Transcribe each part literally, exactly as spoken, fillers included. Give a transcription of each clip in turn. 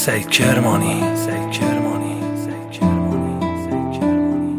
سید کرمانی سید کرمانی سید کرمانی سید کرمانی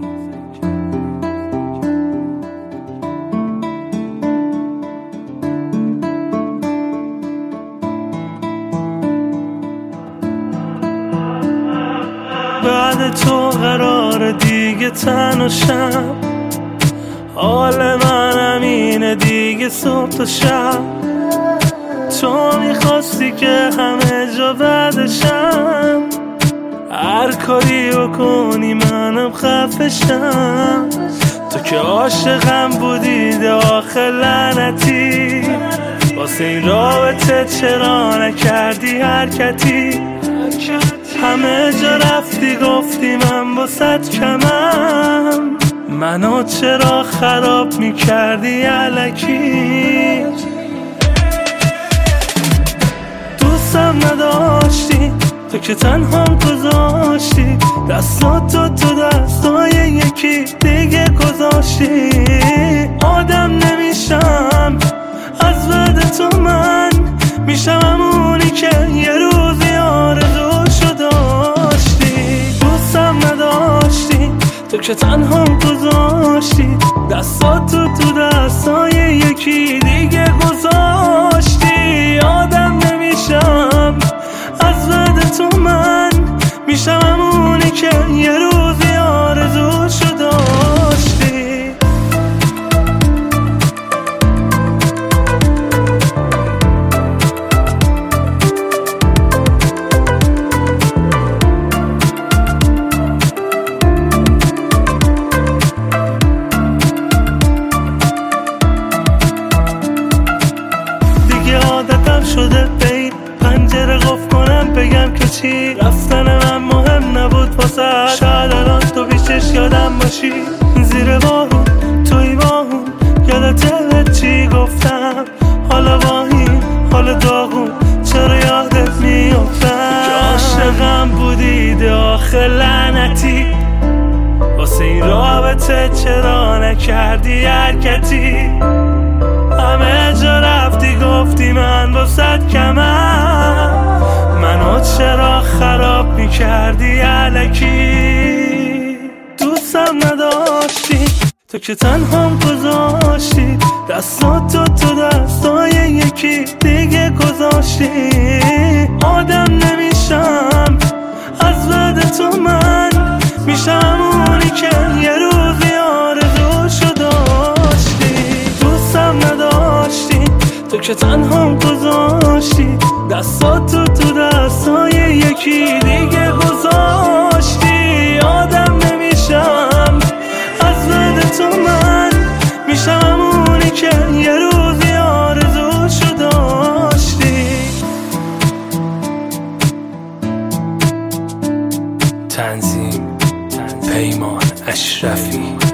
بعد تو قرار دیگه تن و شب، حال من همینه دیگه صبح تا شب. تو میخواستی که همه جا بعدشم، هر کاری بکنی منم خفشم. تو که عاشقم بودی داخل لعنتی، واسه این رابطه چرا نکردی حرکتی؟ همه جا رفتی گفتی من باست کمم، منو چرا خراب میکردی الکی؟ دوستم نداشتی تو که تنهام گذاشتی، دستاتو تو دستای یکی دیگه گذاشتی. آدم نمیشم از بعد تو، من میشم همونی که یه روزی آرزوشو داشتی. دوستم نداشتی تو که تنهام گذاشتی، دستاتو تو دستای یکی دیگه گذاشتی. آدم نمیشم از بعد تو، من میشم همونی که یه روزی آرزوشو داشتی. عادتم شده بین پنجره قفل کنم بگم که چی، رفتن من مهم نبود واسه. شاید الان تو بیشش یادم باشی، زیر بارون توی باهون یادت چی گفتم. حالا با این حال داغون چرا یادت میافتم؟ که عاشقم بودی داخل لعنتی، واسه این رابطه چرا نکردی حرکتی؟ همه جا رفتی گفتی من باست کمم، منو چرا خراب میکردی الکی؟ دوستم نداشتی تو که تنهام گذاشتی، دستاتو تو دستای یکی دیگه گذاشتی. آدم نمیشم از بعد تو، من میشم اونی که یه روزی آرزوشو داشتی. دوستم نداشتی تو که تنهام گذاشتی، دستاتو تو دستای یکی دیگه گذاشتی. آدم نمیشم از بعد تو، من میشم همونی که یه روزی آرزوشو داشتی. تنظیم پیمان اشرفی.